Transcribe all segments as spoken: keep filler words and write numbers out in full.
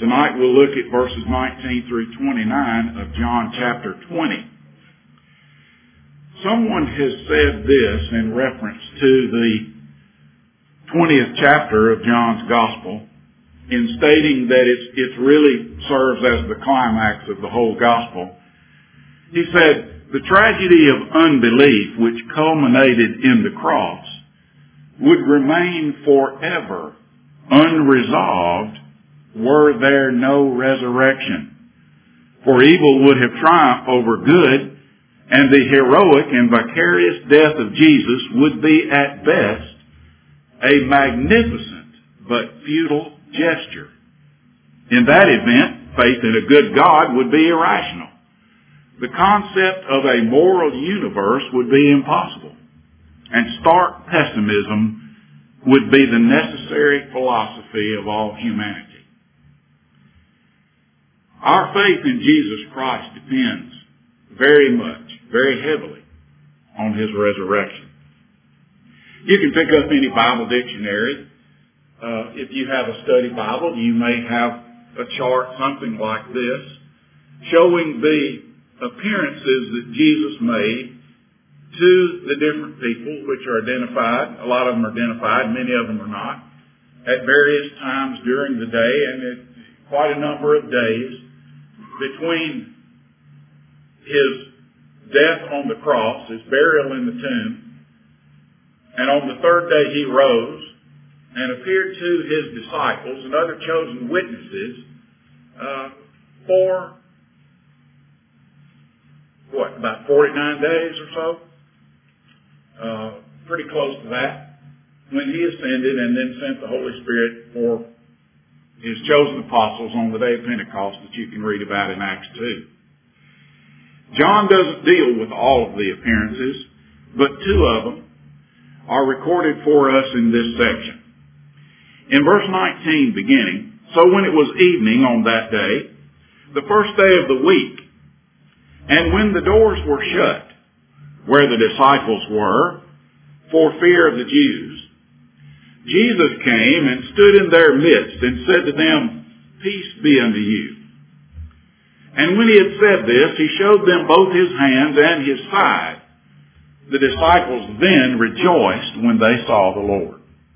Tonight we'll look at verses nineteen through twenty-nine of John chapter twenty. Someone has said this in reference to the twentieth chapter of John's Gospel in stating that it's, it really serves as the climax of the whole Gospel. He said, the tragedy of unbelief which culminated in the cross would remain forever unresolved were there no resurrection. For evil would have triumphed over good, and the heroic and vicarious death of Jesus would be at best a magnificent but futile gesture. In that event, faith in a good God would be irrational. The concept of a moral universe would be impossible, and stark pessimism would be the necessary philosophy of all humanity. Our faith in Jesus Christ depends very much, very heavily on His resurrection. You can pick up any Bible dictionary. Uh, if you have a study Bible, you may have a chart, something like this, showing the appearances that Jesus made to the different people, which are identified. A lot of them are identified, many of them are not, at various times during the day, and at quite a number of days between His death on the cross, His burial in the tomb, and on the third day He rose and appeared to His disciples and other chosen witnesses uh, for, what, about forty-nine days or so? Uh, pretty close to that, when He ascended and then sent the Holy Spirit for His chosen apostles on the day of Pentecost that you can read about in Acts two. John doesn't deal with all of the appearances, but two of them are recorded for us in this section. In verse nineteen beginning, so when it was evening on that day, the first day of the week, and when the doors were shut, where the disciples were, for fear of the Jews, Jesus came and stood in their midst and said to them, peace be unto you. And when He had said this, He showed them both His hands and His side. The disciples then rejoiced when they saw the Lord.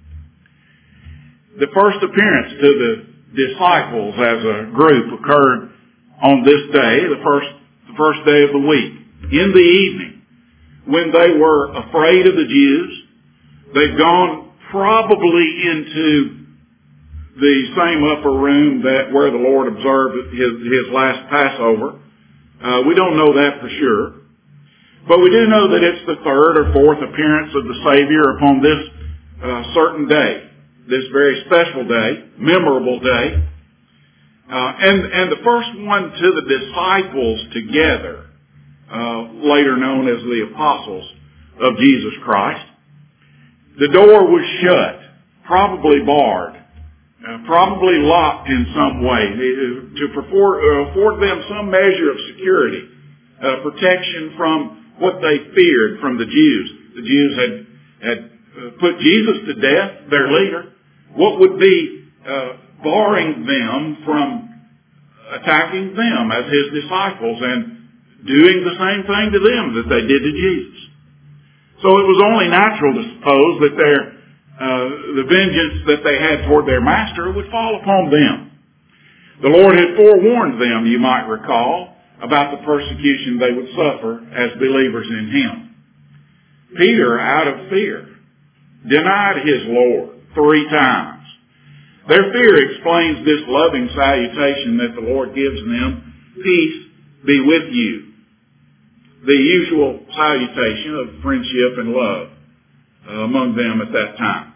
The first appearance to the disciples as a group occurred on this day, the first, the first day of the week, in the evening, when they were afraid of the Jews. They'd gone probably into the same upper room that where the Lord observed his, his last Passover. Uh, we don't know that for sure. But we do know that it's the third or fourth appearance of the Savior upon this uh, certain day, this very special day, memorable day. Uh, and, and the first one to the disciples together, uh, later known as the apostles of Jesus Christ. The door was shut, probably barred, uh, probably locked in some way to afford, uh, afford them some measure of security, uh, protection from what they feared from the Jews. The Jews had, had uh, put Jesus to death, their leader. What would be uh, barring them from attacking them as His disciples and doing the same thing to them that they did to Jesus? So it was only natural to suppose that their, uh, the vengeance that they had toward their master would fall upon them. The Lord had forewarned them, you might recall, about the persecution they would suffer as believers in Him. Peter, out of fear, denied his Lord three times. Their fear explains this loving salutation that the Lord gives them, peace be with you. The usual salutation of friendship and love uh, among them at that time.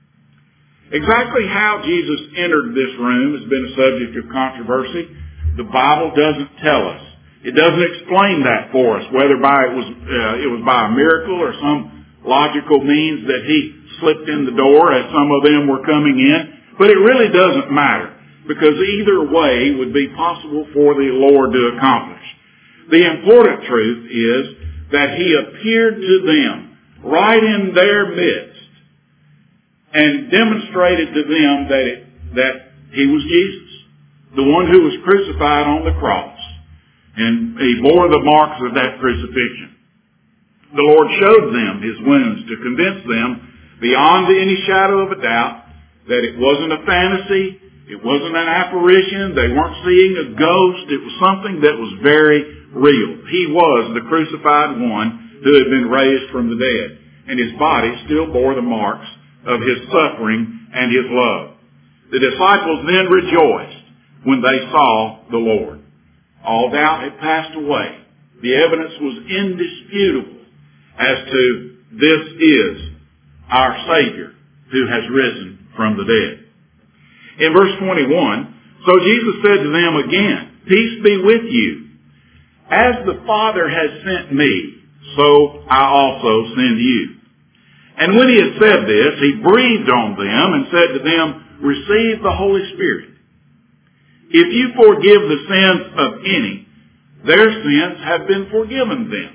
Exactly how Jesus entered this room has been a subject of controversy. The Bible doesn't tell us. It doesn't explain that for us, whether by it was uh, it was by a miracle or some logical means that He slipped in the door as some of them were coming in. But it really doesn't matter, because either way would be possible for the Lord to accomplish. The important truth is that He appeared to them right in their midst and demonstrated to them that it, that He was Jesus, the one who was crucified on the cross. And he bore the marks of that crucifixion. The Lord showed them his wounds to convince them beyond any shadow of a doubt that it wasn't a fantasy, it wasn't an apparition, they weren't seeing a ghost, it was something that was very real. He was the crucified one who had been raised from the dead, and his body still bore the marks of his suffering and his love. The disciples then rejoiced when they saw the Lord. All doubt had passed away. The evidence was indisputable as to this is our Savior who has risen from the dead. In verse twenty-one, so Jesus said to them again, peace be with you. As the Father has sent me, so I also send you. And when he had said this, he breathed on them and said to them, receive the Holy Spirit. If you forgive the sins of any, their sins have been forgiven them.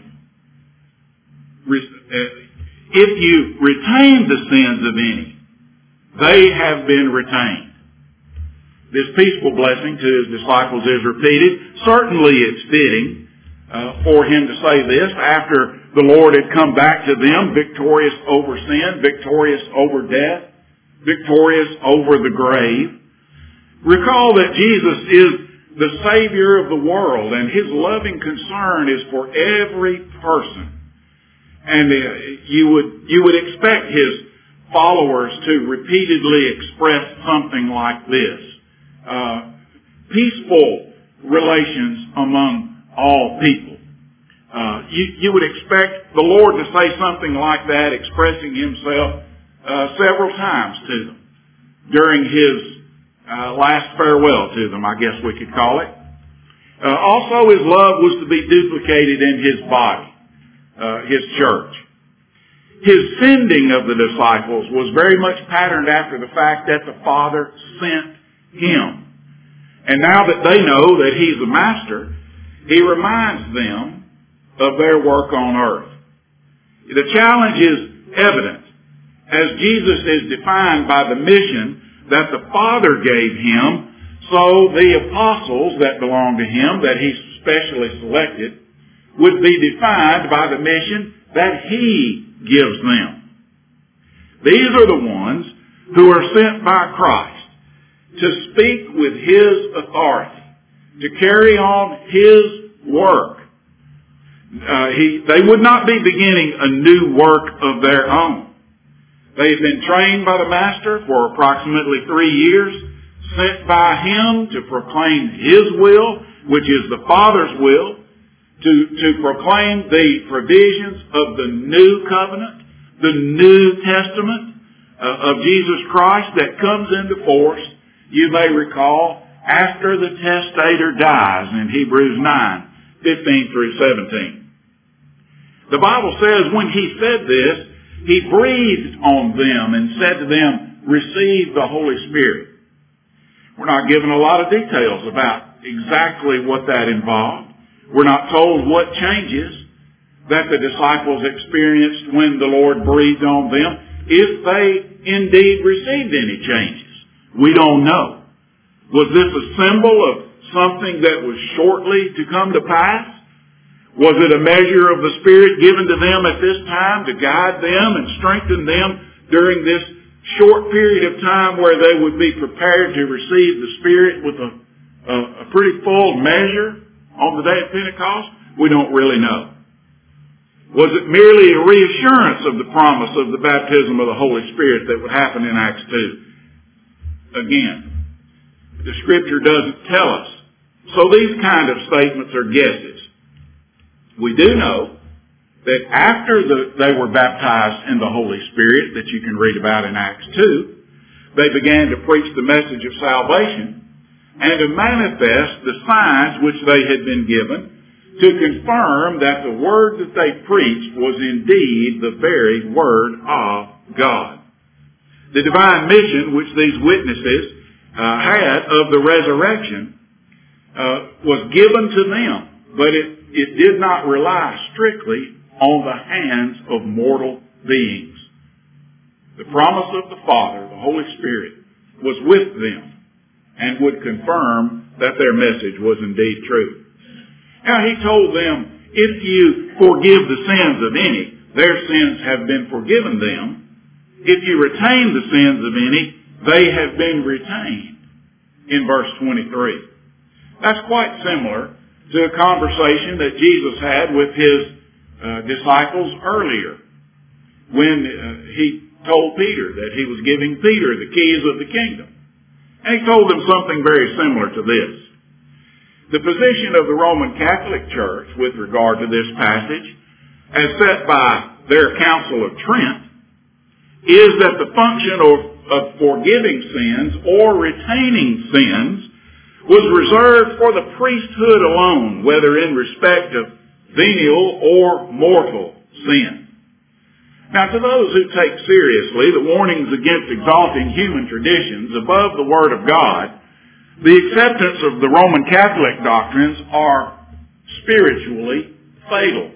If you retain the sins of any, they have been retained. This peaceful blessing to his disciples is repeated. Certainly it's fitting uh, for him to say this after the Lord had come back to them, victorious over sin, victorious over death, victorious over the grave. Recall that Jesus is the Savior of the world, and his loving concern is for every person. And uh, you would you would expect his followers to repeatedly express something like this. Uh, peaceful relations among all people. Uh, you, you would expect the Lord to say something like that, expressing himself uh, several times to them during his uh, last farewell to them, I guess we could call it. Uh, also, his love was to be duplicated in his body, uh, his church. His sending of the disciples was very much patterned after the fact that the Father sent him. And now that they know that he's the master, he reminds them of their work on earth. The challenge is evident as Jesus is defined by the mission that the Father gave him, so the apostles that belong to him, that he specially selected, would be defined by the mission that he gives them. These are the ones who are sent by Christ to speak with his authority, to carry on his work. Uh, he, they would not be beginning a new work of their own. They have been trained by the Master for approximately three years, sent by him to proclaim his will, which is the Father's will, to, to proclaim the provisions of the new covenant, the New Testament uh, of Jesus Christ that comes into force, you may recall, after the testator dies in Hebrews nine, fifteen through seventeen. The Bible says when he said this, he breathed on them and said to them, receive the Holy Spirit. We're not given a lot of details about exactly what that involved. We're not told what changes that the disciples experienced when the Lord breathed on them, if they indeed received any changes. We don't know. Was this a symbol of something that was shortly to come to pass? Was it a measure of the Spirit given to them at this time to guide them and strengthen them during this short period of time where they would be prepared to receive the Spirit with a, a, a pretty full measure on the day of Pentecost? We don't really know. Was it merely a reassurance of the promise of the baptism of the Holy Spirit that would happen in Acts two? Again, the Scripture doesn't tell us. So these kind of statements are guesses. We do know that after the, they were baptized in the Holy Spirit, that you can read about in Acts two, they began to preach the message of salvation and to manifest the signs which they had been given to confirm that the word that they preached was indeed the very word of God. The divine mission which these witnesses uh, had of the resurrection uh, was given to them, but it, it did not rely strictly on the hands of mortal beings. The promise of the Father, the Holy Spirit, was with them and would confirm that their message was indeed true. Now he told them, if you forgive the sins of any, their sins have been forgiven them. If you retain the sins of any, they have been retained. In verse twenty-three. That's quite similar to a conversation that Jesus had with his uh, disciples earlier when uh, he told Peter that he was giving Peter the keys of the kingdom. And he told them something very similar to this. The position of the Roman Catholic Church with regard to this passage, as set by their Council of Trent, is that the function of, of forgiving sins or retaining sins was reserved for the priesthood alone, whether in respect of venial or mortal sin. Now, to those who take seriously the warnings against exalting human traditions above the Word of God, the acceptance of the Roman Catholic doctrines are spiritually fatal.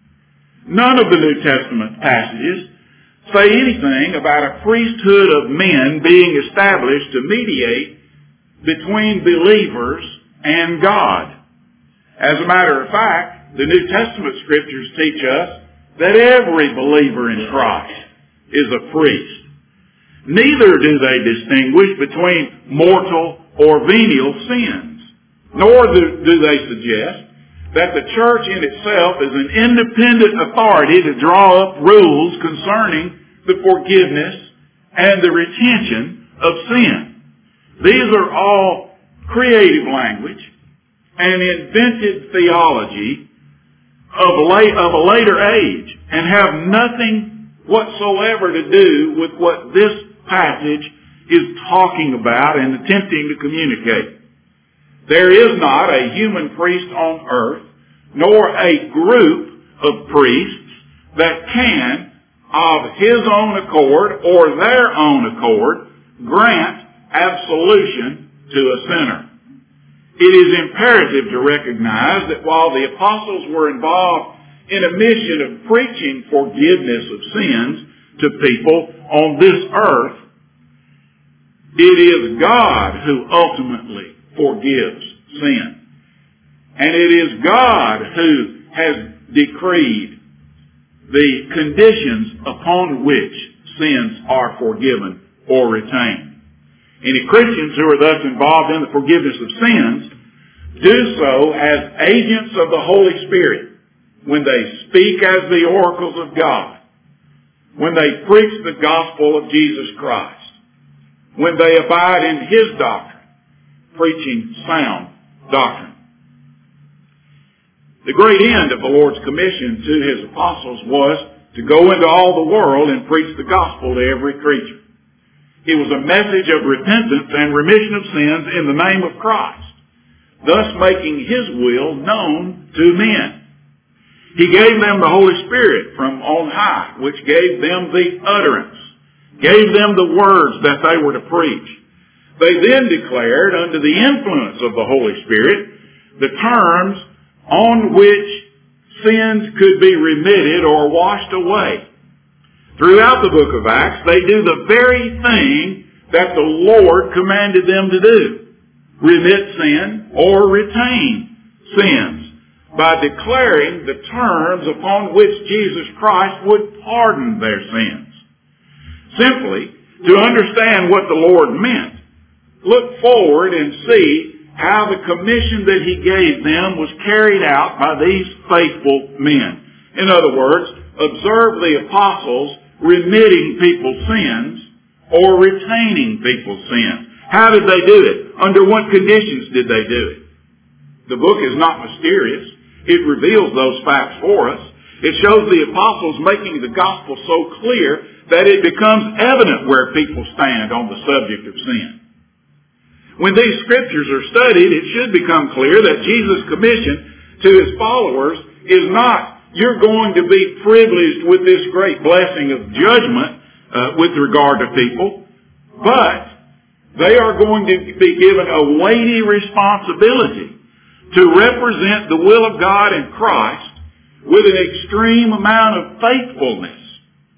None of the New Testament passages say anything about a priesthood of men being established to mediate between believers and God. As a matter of fact, the New Testament scriptures teach us that every believer in Christ is a priest. Neither do they distinguish between mortal or venial sins, nor do, do they suggest that the church in itself is an independent authority to draw up rules concerning the forgiveness and the retention of sin. These are all creative language and invented theology of a, late, of a later age and have nothing whatsoever to do with what this passage is talking about and attempting to communicate. There is not a human priest on earth, nor a group of priests that can, of his own accord or their own accord, grant absolution to a sinner. It is imperative to recognize that while the apostles were involved in a mission of preaching forgiveness of sins to people on this earth, it is God who ultimately forgives sin. And it is God who has decreed the conditions upon which sins are forgiven or retained. Any Christians who are thus involved in the forgiveness of sins do so as agents of the Holy Spirit when they speak as the oracles of God, when they preach the gospel of Jesus Christ, when they abide in His doctrine, preaching sound doctrine. The great end of the Lord's commission to His apostles was to go into all the world and preach the gospel to every creature. It was a message of repentance and remission of sins in the name of Christ, thus making His will known to men. He gave them the Holy Spirit from on high, which gave them the utterance, gave them the words that they were to preach. They then declared, under the influence of the Holy Spirit, the terms on which sins could be remitted or washed away. Throughout the book of Acts, they do the very thing that the Lord commanded them to do. Remit sin or retain sins by declaring the terms upon which Jesus Christ would pardon their sins. Simply, to understand what the Lord meant, look forward and see how the commission that He gave them was carried out by these faithful men. In other words, observe the apostles remitting people's sins or retaining people's sins. How did they do it? Under what conditions did they do it? The book is not mysterious. It reveals those facts for us. It shows the apostles making the gospel so clear that it becomes evident where people stand on the subject of sin. When these scriptures are studied, it should become clear that Jesus' commission to His followers is not, you're going to be privileged with this great blessing of judgment uh, with regard to people, but they are going to be given a weighty responsibility to represent the will of God in Christ with an extreme amount of faithfulness.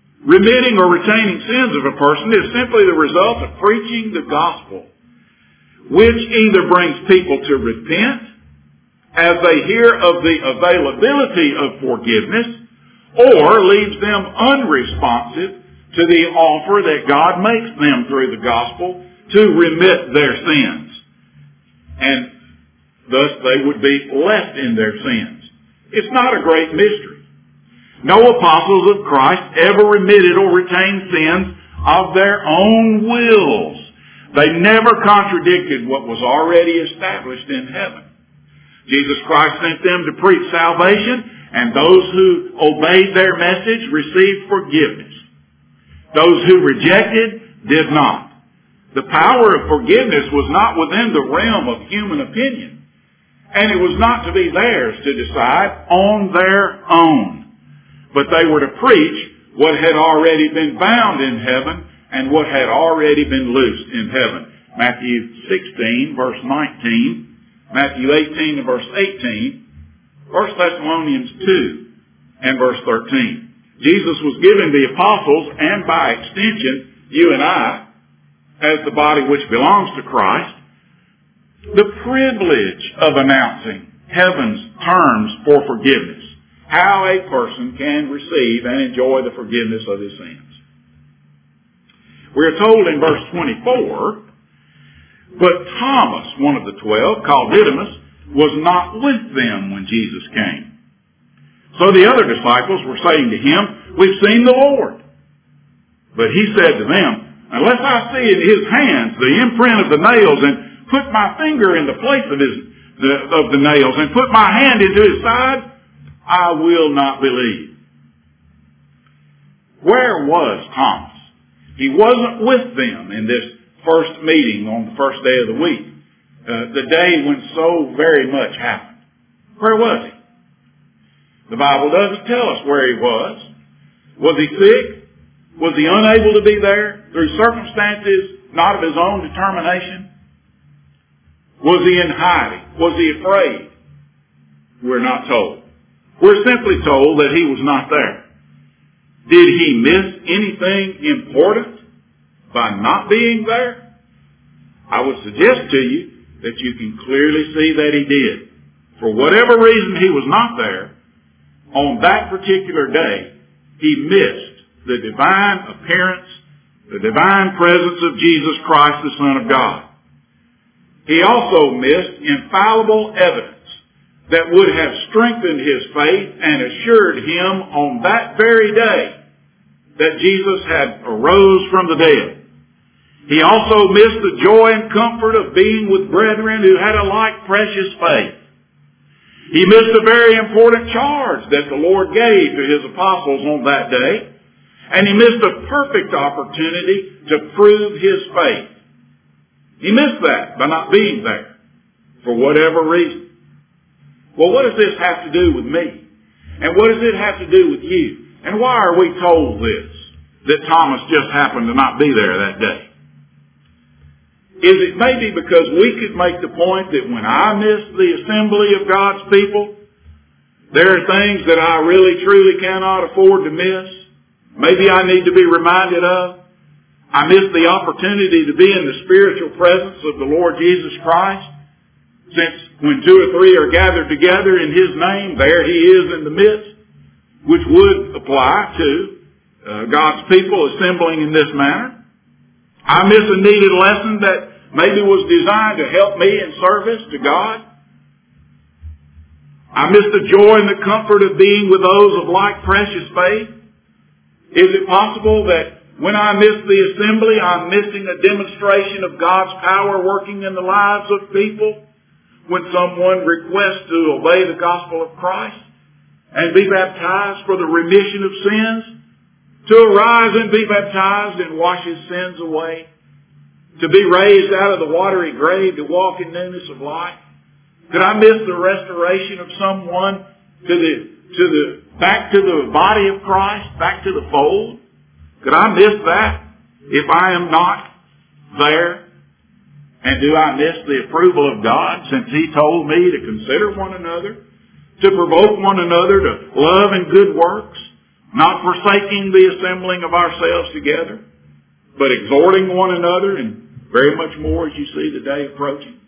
Remitting or retaining sins of a person is simply the result of preaching the gospel which either brings people to repent as they hear of the availability of forgiveness, or leaves them unresponsive to the offer that God makes them through the gospel to remit their sins. And thus they would be left in their sins. It's not a great mystery. No apostles of Christ ever remitted or retained sins of their own wills. They never contradicted what was already established in heaven. Jesus Christ sent them to preach salvation, and those who obeyed their message received forgiveness. Those who rejected did not. The power of forgiveness was not within the realm of human opinion, and it was not to be theirs to decide on their own. But they were to preach what had already been bound in heaven and what had already been loosed in heaven. Matthew sixteen, verse nineteen, Matthew eighteen and verse eighteen, First Thessalonians two and verse thirteen. Jesus was giving the apostles, and by extension, you and I, as the body which belongs to Christ, the privilege of announcing heaven's terms for forgiveness. How a person can receive and enjoy the forgiveness of his sins. We are told in verse twenty-four, but Thomas, one of the twelve, called Didymus, was not with them when Jesus came. So the other disciples were saying to him, we've seen the Lord. But he said to them, unless I see in his hands the imprint of the nails, and put my finger in the place of, his, the, of the nails, and put my hand into his side, I will not believe. Where was Thomas? He wasn't with them in this first meeting on the first day of the week, uh, the day when so very much happened. Where was he? The Bible doesn't tell us where he was. Was he sick? Was he unable to be there through circumstances not of his own determination? Was he in hiding? Was he afraid? We're not told. We're simply told that he was not there. Did he miss anything important by not being there? I would suggest to you that you can clearly see that he did. For whatever reason he was not there, on that particular day, he missed the divine appearance, the divine presence of Jesus Christ, the Son of God. He also missed infallible evidence that would have strengthened his faith and assured him on that very day that Jesus had arose from the dead. He also missed the joy and comfort of being with brethren who had a like precious faith. He missed a very important charge that the Lord gave to his apostles on that day, and he missed a perfect opportunity to prove his faith. He missed that by not being there for whatever reason. Well, what does this have to do with me? And what does it have to do with you? And why are we told this, that Thomas just happened to not be there that day? Is it maybe because we could make the point that when I miss the assembly of God's people, there are things that I really truly cannot afford to miss? Maybe I need to be reminded of. I miss the opportunity to be in the spiritual presence of the Lord Jesus Christ. Since when two or three are gathered together in his name, there he is in the midst, which would apply to uh, God's people assembling in this manner. I miss a needed lesson that maybe was designed to help me in service to God. I miss the joy and the comfort of being with those of like precious faith. Is it possible that when I miss the assembly, I'm missing a demonstration of God's power working in the lives of people? When someone requests to obey the gospel of Christ and be baptized for the remission of sins, to arise and be baptized and wash his sins away, to be raised out of the watery grave to walk in newness of life? Could I miss the restoration of someone to the, to the, back to the body of Christ, back to the fold? Could I miss that if I am not there? And do I miss the approval of God, since he told me to consider one another, to provoke one another to love and good works, not forsaking the assembling of ourselves together, but exhorting one another, and very much more as you see the day approaching.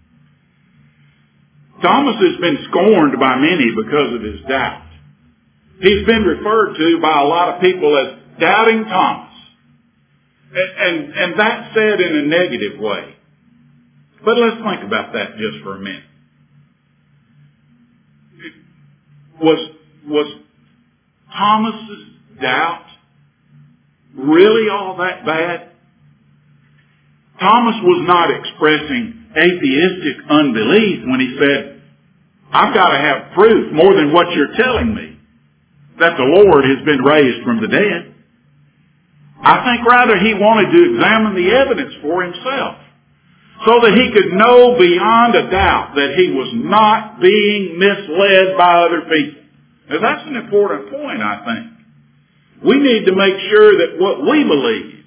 Thomas has been scorned by many because of his doubt. He's been referred to by a lot of people as Doubting Thomas. And, and, and that's said in a negative way. But let's think about that just for a minute. Was, was Thomas's doubt really all that bad? Thomas was not expressing atheistic unbelief when he said, I've got to have proof more than what you're telling me that the Lord has been raised from the dead. I think rather he wanted to examine the evidence for himself so that he could know beyond a doubt that he was not being misled by other people. Now that's an important point, I think. We need to make sure that what we believe,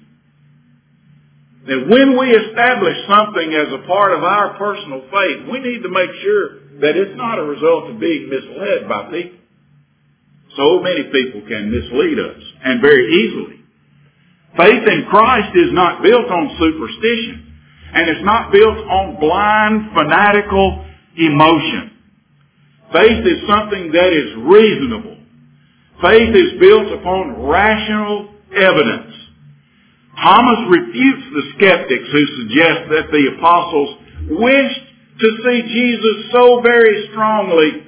that when we establish something as a part of our personal faith, we need to make sure that it's not a result of being misled by people. So many people can mislead us, and very easily. Faith in Christ is not built on superstition, and it's not built on blind, fanatical emotion. Faith is something that is reasonable. Faith is built upon rational evidence. Thomas refutes the skeptics who suggest that the apostles wished to see Jesus so very strongly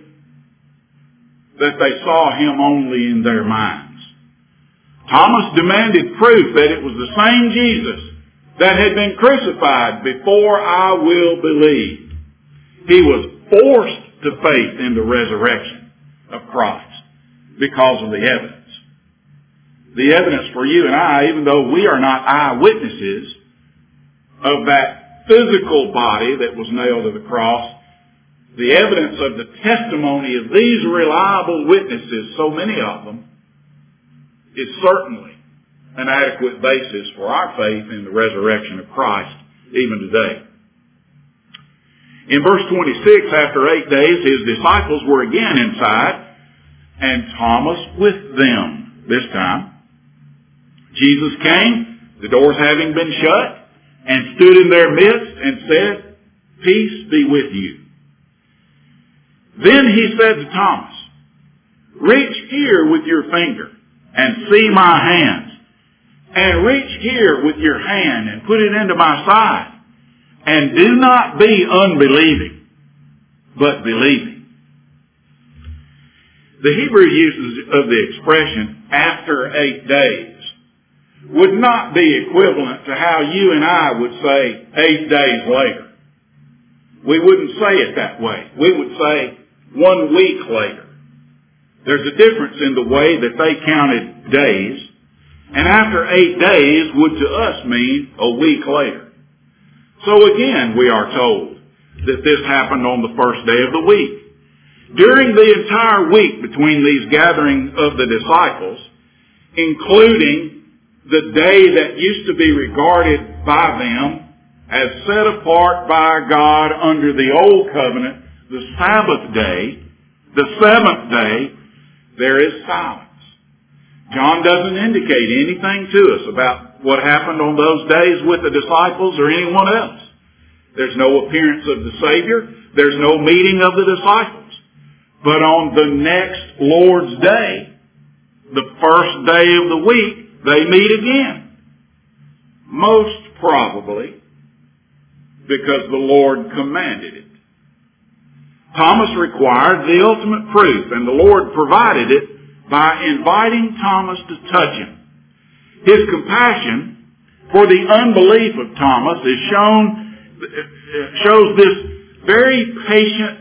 that they saw him only in their minds. Thomas demanded proof that it was the same Jesus that had been crucified before I will believe. He was forced to faith in the resurrection of Christ because of the evidence. The evidence for you and I, even though we are not eyewitnesses of that physical body that was nailed to the cross, the evidence of the testimony of these reliable witnesses, so many of them, is certainly an adequate basis for our faith in the resurrection of Christ even today. In verse twenty-six, after eight days, his disciples were again inside, and Thomas with them this time. Jesus came, the doors having been shut, and stood in their midst and said, Peace be with you. Then he said to Thomas, Reach here with your finger and see my hands, and reach here with your hand and put it into my side, and do not be unbelieving, but believing. The Hebrew uses of the expression, after eight days, would not be equivalent to how you and I would say eight days later. We wouldn't say it that way. We would say one week later. There's a difference in the way that they counted days. And after eight days would to us mean a week later. So again, we are told that this happened on the first day of the week. During the entire week between these gatherings of the disciples, including the day that used to be regarded by them as set apart by God under the old covenant, the Sabbath day, the seventh day, there is silence. John doesn't indicate anything to us about what happened on those days with the disciples or anyone else. There's no appearance of the Savior. There's no meeting of the disciples. But on the next Lord's Day, the first day of the week, they meet again. Most probably because the Lord commanded it. Thomas required the ultimate proof, and the Lord provided it by inviting Thomas to touch him. His compassion for the unbelief of Thomas is shown, shows this very patient,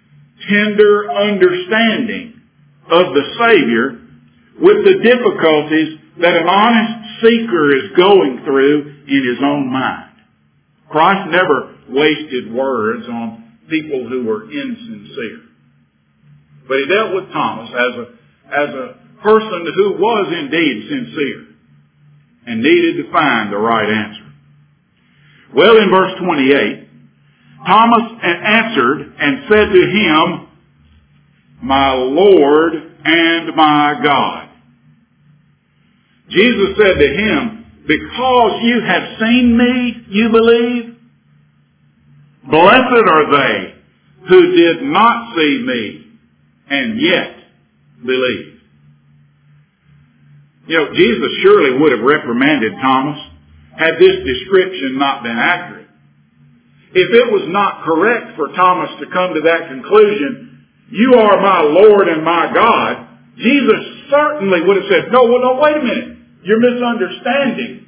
tender understanding of the Savior with the difficulties that an honest seeker is going through in his own mind. Christ never wasted words on people who were insincere. But he dealt with Thomas as a, as a person who was indeed sincere and needed to find the right answer. Well, in verse twenty-eight, Thomas answered and said to him, My Lord and my God. Jesus said to him, Because you have seen me, you believe? Blessed are they who did not see me and yet believed. You know, Jesus surely would have reprimanded Thomas had this description not been accurate. If it was not correct for Thomas to come to that conclusion, you are my Lord and my God, Jesus certainly would have said, no, well, no, wait a minute. You're misunderstanding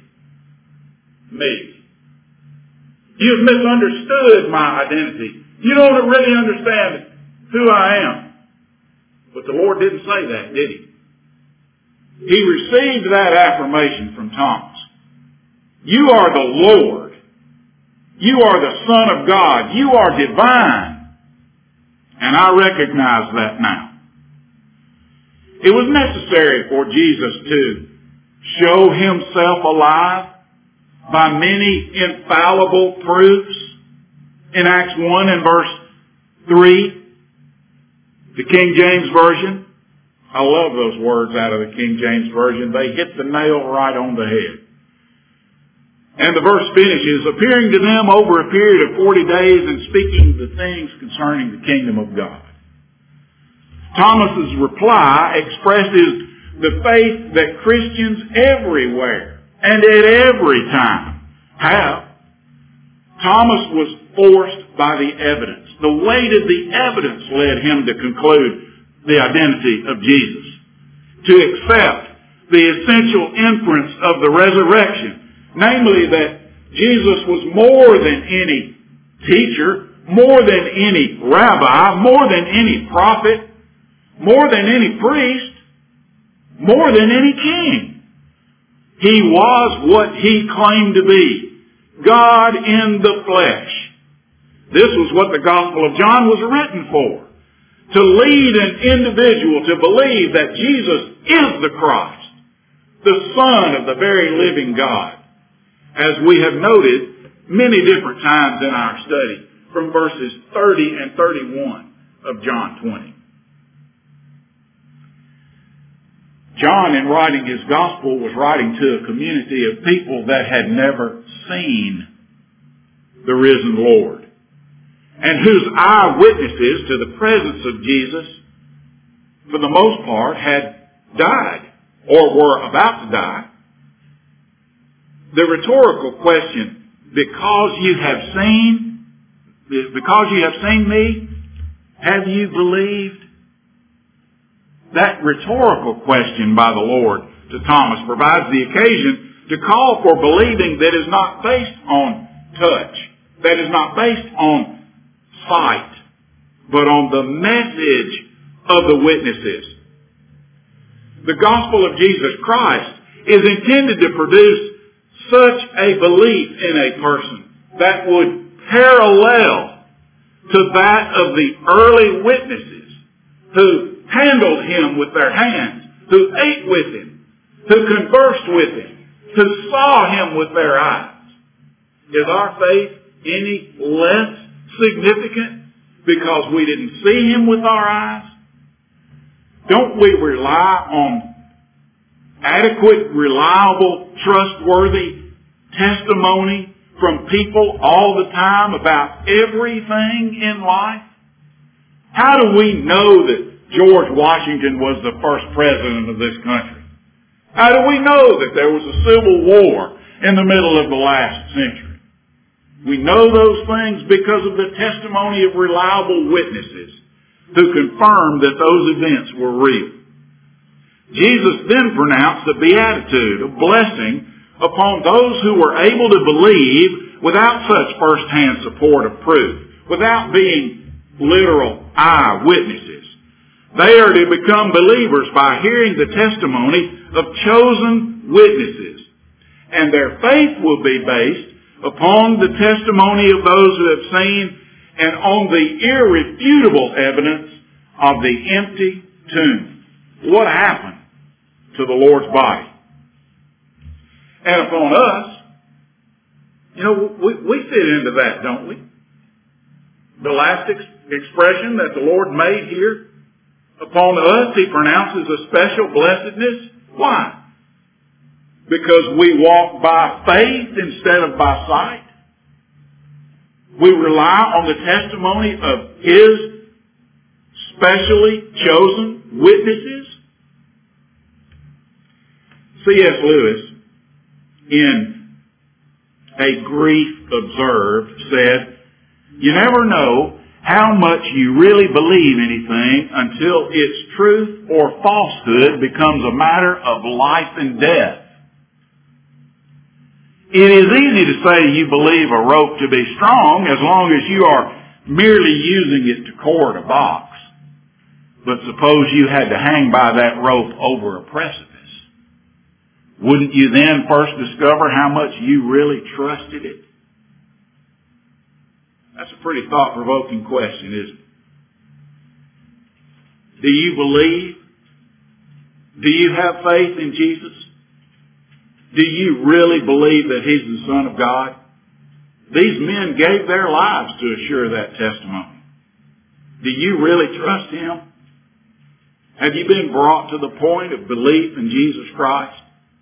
me. You've misunderstood my identity. You don't really understand who I am. But the Lord didn't say that, did he? He received that affirmation from Thomas. You are the Lord. You are the Son of God. You are divine. And I recognize that now. It was necessary for Jesus to show himself alive by many infallible proofs. In Acts one and verse three, the King James Version. I love those words out of the King James Version. They hit the nail right on the head. And the verse finishes, appearing to them over a period of forty days and speaking the things concerning the kingdom of God. Thomas's reply expresses the faith that Christians everywhere and at every time have. Thomas was forced by the evidence. The weight of the evidence led him to conclude the identity of Jesus, to accept the essential inference of the resurrection, namely that Jesus was more than any teacher, more than any rabbi, more than any prophet, more than any priest, more than any king. He was what he claimed to be, God in the flesh. This was what the Gospel of John was written for. To lead an individual to believe that Jesus is the Christ, the Son of the very living God, as we have noted many different times in our study from verses thirty and thirty-one of John twenty. John, in writing his Gospel, was writing to a community of people that had never seen the risen Lord, and whose eyewitnesses to the presence of Jesus, for the most part, had died or were about to die. The rhetorical question, because you have seen, because you have seen me, have you believed? That rhetorical question by the Lord to Thomas provides the occasion to call for believing that is not based on touch, that is not based on sight, but on the message of the witnesses. The gospel of Jesus Christ is intended to produce such a belief in a person that would parallel to that of the early witnesses who handled him with their hands, who ate with him, who conversed with him, who saw him with their eyes. Is our faith any less significant because we didn't see him with our eyes? Don't we rely on adequate, reliable, trustworthy testimony from people all the time about everything in life? How do we know that George Washington was the first president of this country? How do we know that there was a civil war in the middle of the last century? We know those things because of the testimony of reliable witnesses who confirmed that those events were real. Jesus then pronounced a beatitude, a blessing, upon those who were able to believe without such first-hand support of proof, without being literal eyewitnesses. They are to become believers by hearing the testimony of chosen witnesses, and their faith will be based upon the testimony of those who have seen and on the irrefutable evidence of the empty tomb. What happened to the Lord's body? And upon us, you know, we, we fit into that, don't we? The last ex- expression that the Lord made here, upon us he pronounces a special blessedness. Why? because we walk by faith instead of by sight. We rely on the testimony of His specially chosen witnesses. C S Lewis, in A Grief Observed, said, "You never know how much you really believe anything until its truth or falsehood becomes a matter of life and death. It is easy to say you believe a rope to be strong as long as you are merely using it to cord a box. But suppose you had to hang by that rope over a precipice. Wouldn't you then first discover how much you really trusted it?" That's a pretty thought-provoking question, isn't it? Do you believe? Do you have faith in Jesus? Do you really believe that He's the Son of God? These men gave their lives to assure that testimony. Do you really trust Him? Have you been brought to the point of belief in Jesus Christ?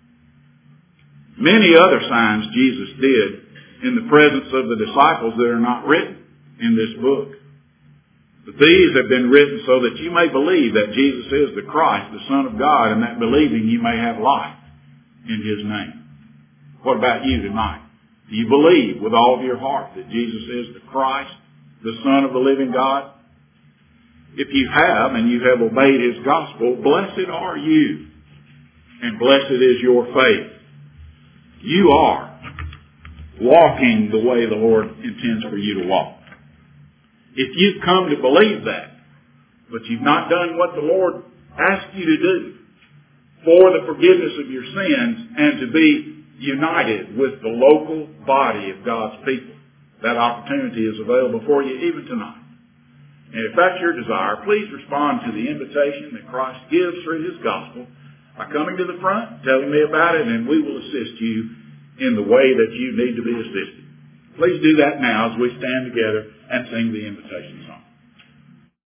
Many other signs Jesus did in the presence of the disciples that are not written in this book. But these have been written so that you may believe that Jesus is the Christ, the Son of God, and that believing you may have life in His name. What about you tonight? Do you believe with all of your heart that Jesus is the Christ, the Son of the living God? If you have, and you have obeyed His gospel, blessed are you, and blessed is your faith. You are walking the way the Lord intends for you to walk. If you've come to believe that, but you've not done what the Lord asked you to do for the forgiveness of your sins and to be united with the local body of God's people, that opportunity is available for you even tonight. And if that's your desire, please respond to the invitation that Christ gives through His gospel by coming to the front, telling me about it, and we will assist you in the way that you need to be assisted. Please do that now as we stand together and sing the invitation song.